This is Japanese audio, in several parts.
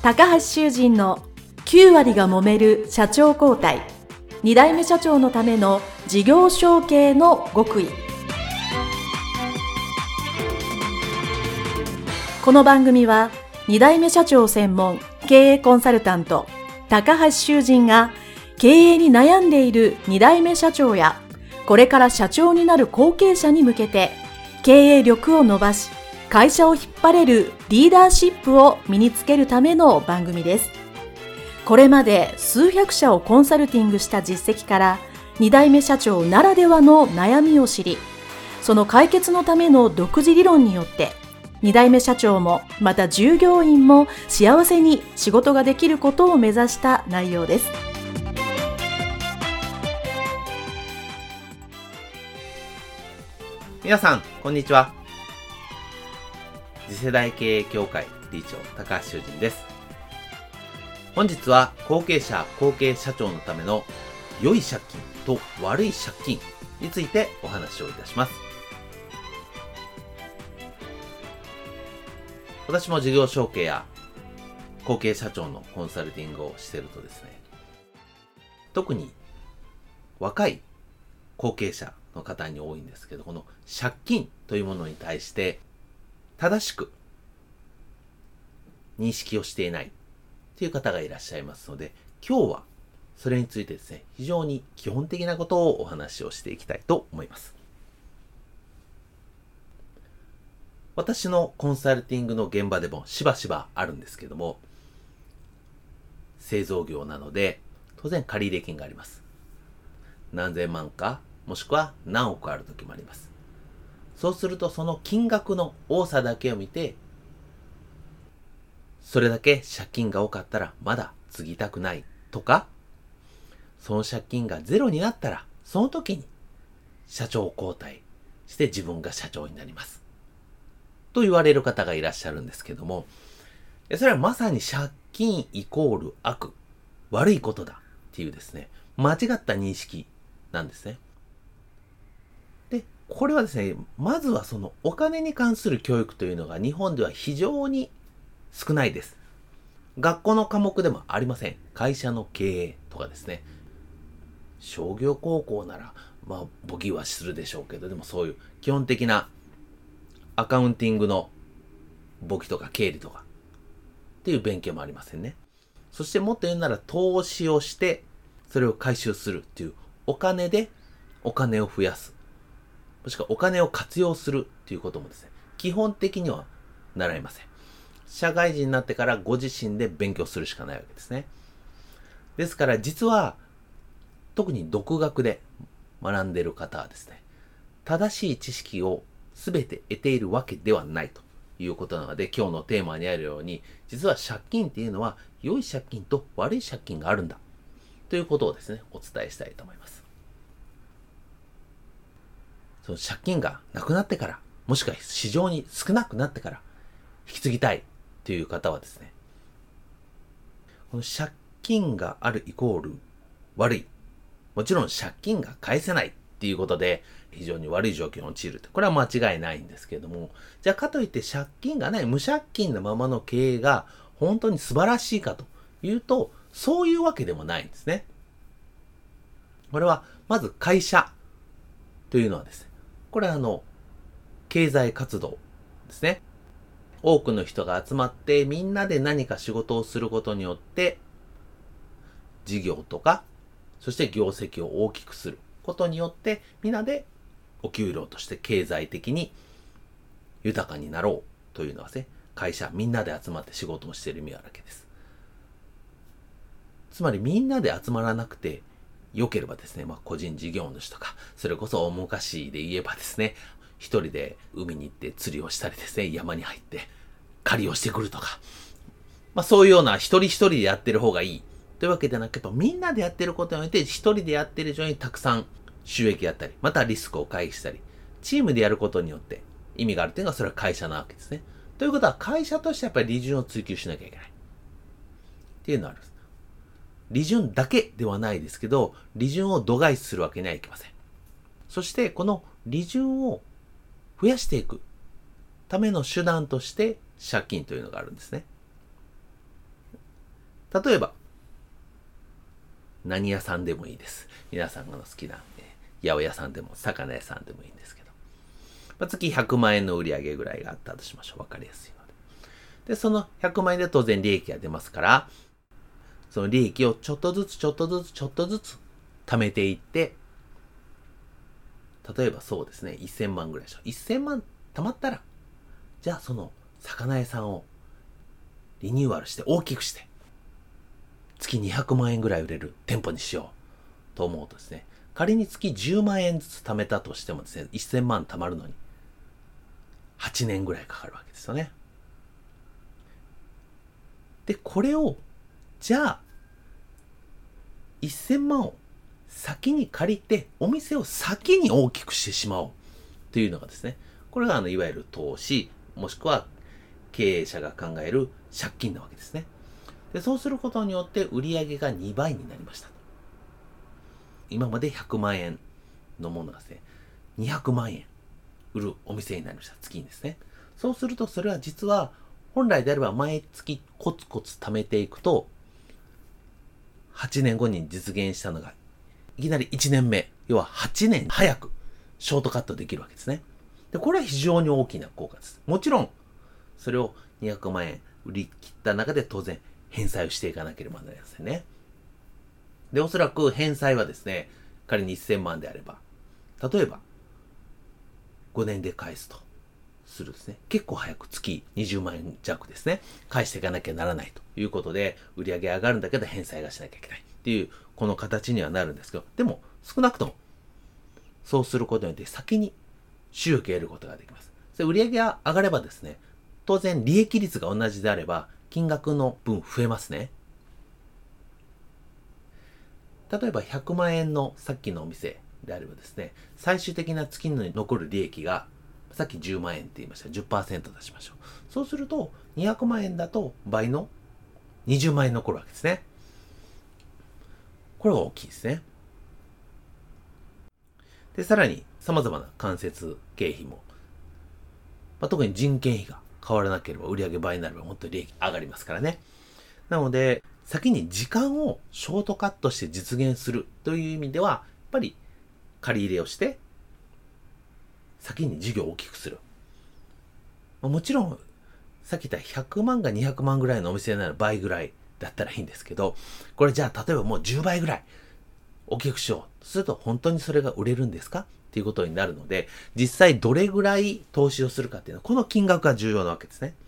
高橋修人の9割が揉める社長交代、2代目社長のための事業承継の極意。この番組は2代目社長専門経営コンサルタント高橋修人が経営に悩んでいる2代目社長やこれから社長になる後継者に向けて経営力を伸ばし会社を引っ張れるリーダーシップを身につけるための番組です。これまで数百社をコンサルティングした実績から2代目社長ならではの悩みを知り、その解決のための独自理論によって2代目社長もまた従業員も幸せに仕事ができることを目指した内容です。 皆さんこんにちは。次世代経営協会理事長高橋修人です。本日は後継者後継社長のための良い借金と悪い借金についてお話をいたします。私も事業承継や後継社長のコンサルティングをしているとですね、特に若い後継者の方に多いんですけど、この借金というものに対して正しく認識をしていないという方がいらっしゃいますので、今日はそれについてですね、非常に基本的なことをお話をしていきたいと思います。私のコンサルティングの現場でもしばしばあるんですけども、製造業なので当然借入金があります。何千万かもしくは何億ある時もあります。そうするとその金額の多さだけを見て、それだけ借金が多かったらまだ継ぎたくないとか、その借金がゼロになったらその時に社長交代して自分が社長になりますと言われる方がいらっしゃるんですけども、それはまさに借金イコール悪、悪いことだっていうですね、間違った認識なんですね。で、これはですね、まずはそのお金に関する教育というのが日本では非常に少ないです。学校の科目でもありません。会社の経営とかですね。商業高校なら、簿記はするでしょうけど、でもそういう基本的なアカウンティングの簿記とか経理とかっていう勉強もありませんね。そしてもっと言うなら投資をしてそれを回収するっていうお金でお金を増やす。もしくはお金を活用するっていうこともですね、基本的には習いません。社会人になってからご自身で勉強するしかないわけですね。ですから実は特に独学で学んでいる方はですね、正しい知識を全て得ているわけではないということなので、今日のテーマにあるように、実は借金っていうのは良い借金と悪い借金があるんだということをですね、お伝えしたいと思います。その借金がなくなってから、もしくは市場に少なくなってから引き継ぎたいという方はですね、この借金があるイコール悪い、もちろん借金が返せないっていうことで非常に悪い状況に陥ると、これは間違いないんですけれども、じゃあかといって借金がない無借金のままの経営が本当に素晴らしいかというと、そういうわけでもないんですね。これはまず会社というのはですね、これは経済活動ですね。多くの人が集まってみんなで何か仕事をすることによって事業とか、そして業績を大きくすることによってみんなでお給料として経済的に豊かになろうというのはですね、会社みんなで集まって仕事をしている意味があるわけです。つまりみんなで集まらなくて良ければですね、個人事業主とか、それこそ大昔で言えばですね、一人で海に行って釣りをしたりですね、山に入って狩りをしてくるとか、そういうような一人一人でやってる方がいいというわけでなく、やっぱみんなでやってることによって一人でやってる以上にたくさん収益やったり、またリスクを回避したり、チームでやることによって意味があるというのがそれは会社なわけですね。ということは会社としてやっぱり利潤を追求しなきゃいけないっていうのがあるんです。利潤だけではないですけど、利潤を度外視するわけにはいきません。そしてこの利潤を増やしていくための手段として借金というのがあるんですね。 例えば、何屋さんでもいいです。皆さんが好きな、八百屋さんでも魚屋さんでもいいんですけど、月100万円の売り上げぐらいがあったとしましょう。わかりやすいので。で、その100万円で当然利益が出ますから、その利益をちょっとずつ貯めていって、例えばそうですね、1000万ぐらいでしょ。1000万貯まったら、じゃあその魚屋さんをリニューアルして大きくして、月200万円ぐらい売れる店舗にしようと思うとですね、仮に月10万円ずつ貯めたとしてもですね、1000万貯まるのに8年ぐらいかかるわけですよね。で、これを、じゃあ、1000万を先に借りて、お店を先に大きくしてしまおうというのがですね、これがいわゆる投資、もしくは経営者が考える借金なわけですね。で、そうすることによって売上が2倍になりました。今まで100万円のものがですね、200万円売るお店になりました。月にですね。そうすると、それは実は、本来であれば毎月コツコツ貯めていくと、8年後に実現したのが、いきなり1年目、要は8年早くショートカットできるわけですね。で、これは非常に大きな効果です。もちろん、それを200万円売り切った中で当然返済をしていかなければなりませんね。で、おそらく返済はですね、仮に1000万であれば、例えば、5年で返すとするですね。結構早く月20万円弱ですね。返していかなきゃならないということで、売り上げ上がるんだけど返済がしなきゃいけないっていう、この形にはなるんですけど、でも少なくとも、そうすることによって先に収益を得ることができます。それ売り上げが上がればですね、当然利益率が同じであれば、金額の分増えますね。例えば100万円のさっきのお店であればですね、最終的な月に残る利益が、さっき10万円って言いました。10% 出しましょう。そうすると、200万円だと倍の20万円残るわけですね。これが大きいですね。で、さらに様々な間接経費も、特に人件費が変わらなければ売上倍になればもっと利益上がりますからね。なので、先に時間をショートカットして実現するという意味では、やっぱり借り入れをして、先に事業を大きくする。もちろん、さっき言った100万が200万ぐらいのお店なら倍ぐらいだったらいいんですけど、これじゃあ例えばもう10倍ぐらい大きくしよう。すると本当にそれが売れるんですかっていうことになるので、実際どれぐらい投資をするかっていうのは、この金額が重要なわけですね。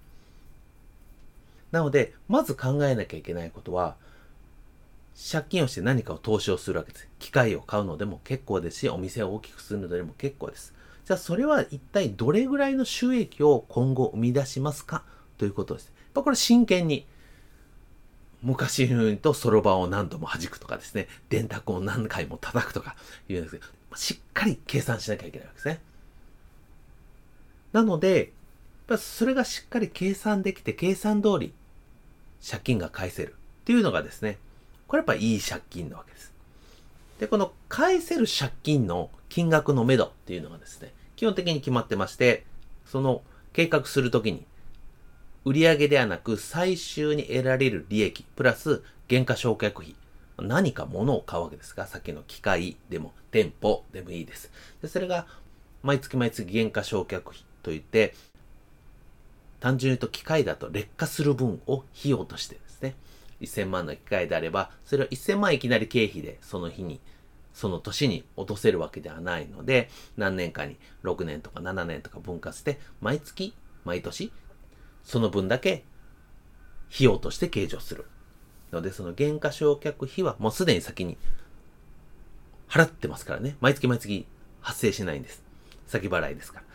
なので、まず考えなきゃいけないことは、借金をして何かを投資をするわけです。機械を買うのでも結構ですし、お店を大きくするのでも結構です。じゃあそれは一体どれぐらいの収益を今後生み出しますかということです。やっぱこれ真剣に、昔のようにとそろばんを何度も弾くとかですね、電卓を何回も叩くとか言うんですけど、しっかり計算しなきゃいけないわけですね。なので、それがしっかり計算できて、計算通り借金が返せるっていうのがですね、これやっぱいい借金なわけです。で、この返せる借金の金額の目処っていうのがですね、基本的に決まってまして、その計画するときに、売上ではなく最終に得られる利益、プラス原価償却費。何か物を買うわけですが、さっきの機械でも店舗でもいいです。で、それが毎月毎月原価償却費といって、単純に言うと機械だと劣化する分を費用としてですね、1000万の機械であれば、それを1000万いきなり経費でその日に、その年に落とせるわけではないので、何年かに6年とか7年とか分割して、毎月、毎年、その分だけ費用として計上する。ので、その原価償却費はもうすでに先に払ってますからね。毎月毎月発生しないんです。先払いですから。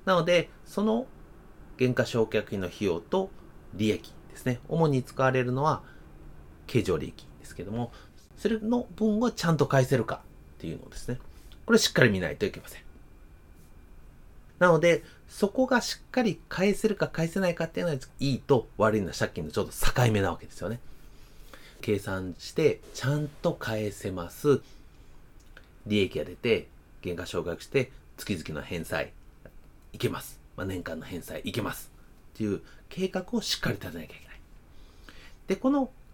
なので、その原価償却費の費用と利益ですね。主に使われるのは経常利益ですけども、それの分をちゃんと返せるかっていうのをですね。これしっかり見ないといけません。なので、そこがしっかり返せるか返せないかっていうのは、いいと悪いのは借金のちょうど境目なわけですよね。計算して、ちゃんと返せます。利益が出て、原価償却して、月々の返済、いけます。年間の返済、いけます。っていう計画をしっかり立てなきゃいけない。で、この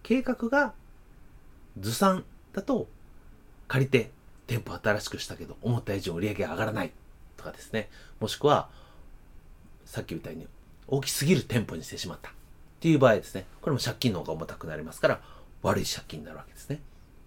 計画がずさんだと、借りて店舗新しくしたけど思った以上売り上げが上がらないとかですね。もしくはさっきみたいに大きすぎる店舗にしてしまったっていう場合ですね。これも借金の方が重たくなりますから悪い借金になるわけですね。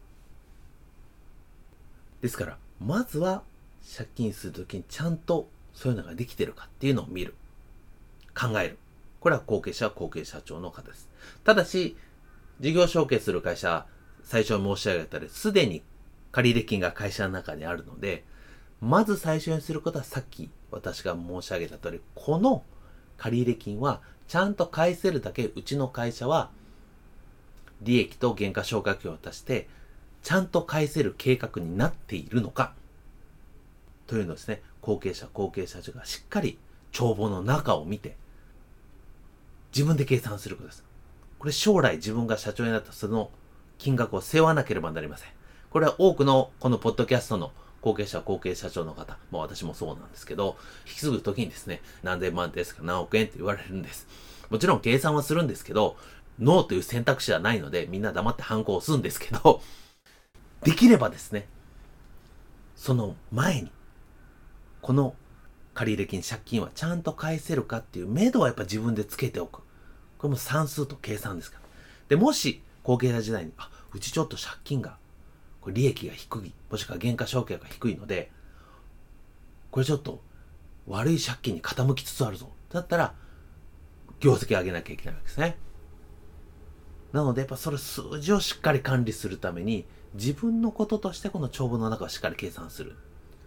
ですからまずは借金するときにちゃんとそういうのができてるかっていうのを見る。考える。これは後継者は後継社長の方です。ただし、事業承継する会社、最初に申し上げたように、すでに借入金が会社の中にあるので、まず最初にすることはさっき私が申し上げた通り、この借入金はちゃんと返せるだけうちの会社は利益と原価償却費を足してちゃんと返せる計画になっているのかというのをですね、後継者長がしっかり帳簿の中を見て自分で計算することです。これ将来自分が社長になったその金額を背負わなければなりません。これは多くのこのポッドキャストの後継者長の方、私もそうなんですけど、引き継ぐときにですね、何千万ですか何億円って言われるんです。もちろん計算はするんですけど、ノーという選択肢はないので、みんな黙ってハンコを押すんですけど、できればですね、その前に、この借入金、借金はちゃんと返せるかっていう目処はやっぱ自分でつけておく。これも算数と計算ですから。で、もし後継者時代に、うちちょっと借金が、これ利益が低い、もしくは原価償却が低いので、これちょっと悪い借金に傾きつつあるぞ。だったら、業績を上げなきゃいけないわけですね。なので、やっぱそれ数字をしっかり管理するために、自分のこととしてこの帳簿の中をしっかり計算する。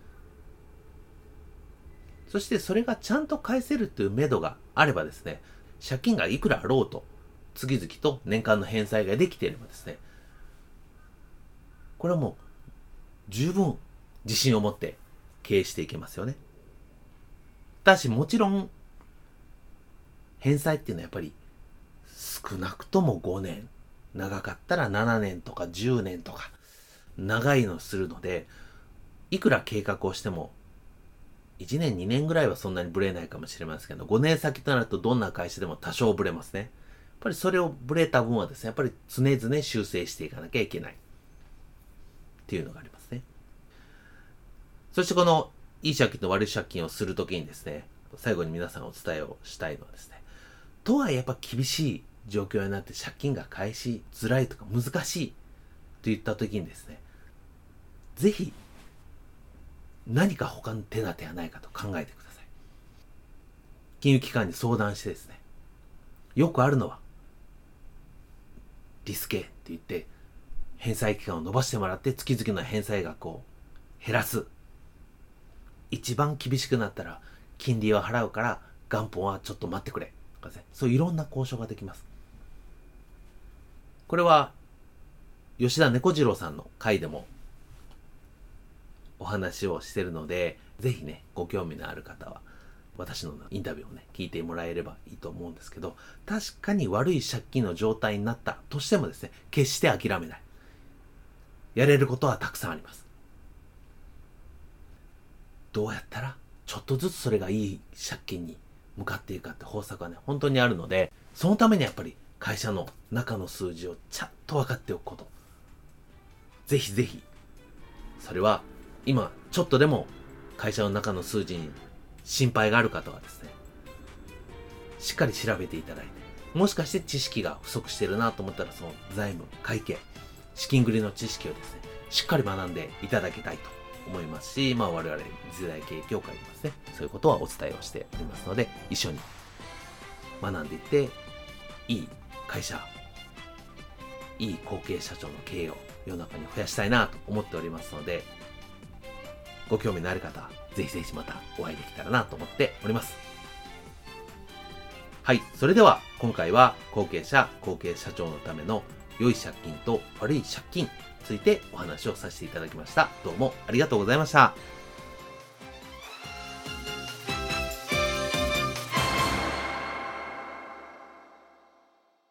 そしてそれがちゃんと返せるという目処があればですね、借金がいくらあろうと、月々と年間の返済ができていればですね、これはもう十分自信を持って経営していけますよね。ただしもちろん、返済っていうのはやっぱり少なくとも5年、長かったら7年とか10年とか、長いのするので、いくら計画をしても、1年2年ぐらいはそんなにブレないかもしれませんけど、5年先となるとどんな会社でも多少ブレますね。やっぱりそれをブレた分はですね、やっぱり常々修正していかなきゃいけないっていうのがありますね。そしてこのいい借金と悪い借金をするときにですね、最後に皆さんお伝えをしたいのはですね、とはいえやっぱ厳しい状況になって借金が返しづらいとか難しいといったときにですね、ぜひ何か他の手立てはないかと考えてください。金融機関に相談してですね、よくあるのはリスケって言って返済期間を延ばしてもらって月々の返済額を減らす。一番厳しくなったら金利は払うから元本はちょっと待ってくれとかですね、そういういろんな交渉ができます。これは吉田猫次郎さんの回でもお話をしてるので、ぜひね、ご興味のある方は私のインタビューをね、聞いてもらえればいいと思うんですけど、確かに悪い借金の状態になったとしてもですね、決して諦めない。やれることはたくさんあります。どうやったらちょっとずつそれがいい借金に向かっていくかって方策はね、本当にあるので、そのためにやっぱり会社の中の数字をちゃんと分かっておくこと。ぜひぜひ、それは今ちょっとでも会社の中の数字に心配がある方はですね、しっかり調べていただいて、もしかして知識が不足しているなと思ったら、その財務、会計、資金繰りの知識をですね、しっかり学んでいただきたいと思いますし、我々次世代経営協会でですね、そういうことはお伝えをしておりますので、一緒に学んでいって、いい会社、いい後継社長の経営を世の中に増やしたいなと思っておりますので、ご興味のある方はぜひぜひまたお会いできたらなと思っております。はい、それでは今回は後継者長のための良い借金と悪い借金についてお話をさせていただきました。どうもありがとうございました。